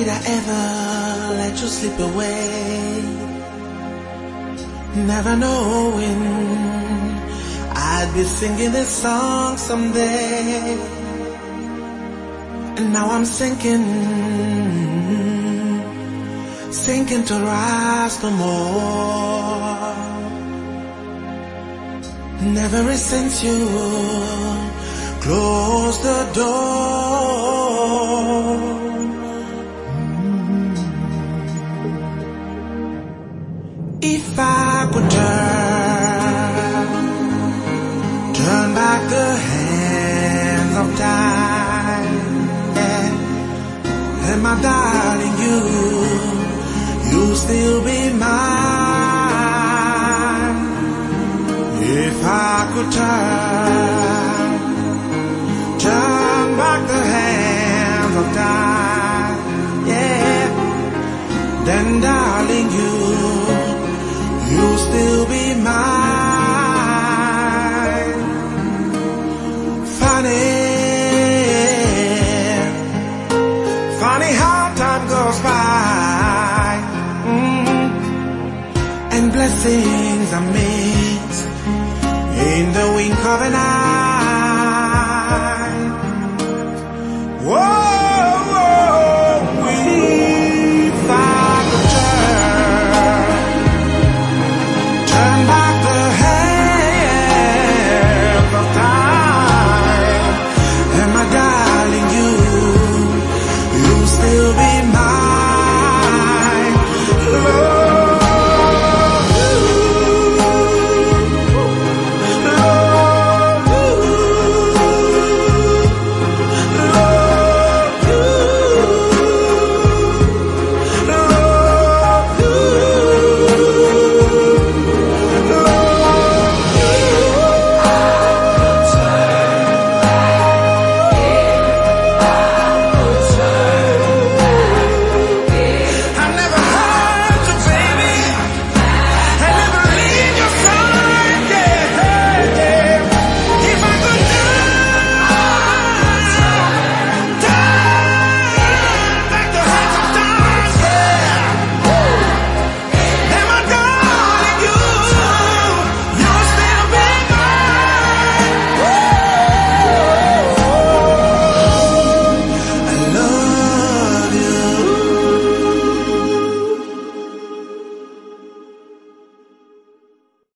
did I ever let you slip away? Never knowing I'd be singing this song someday. And now I'm sinking to rise no more. Never since you closed the door. If I could turn back the hands of time, yeah, and my darling, you'll still be mine. If I could turn back the hands of time, yeah, then darling, you'll still be mine. Funny how time goes by, and blessings are missed in the wink of an eye.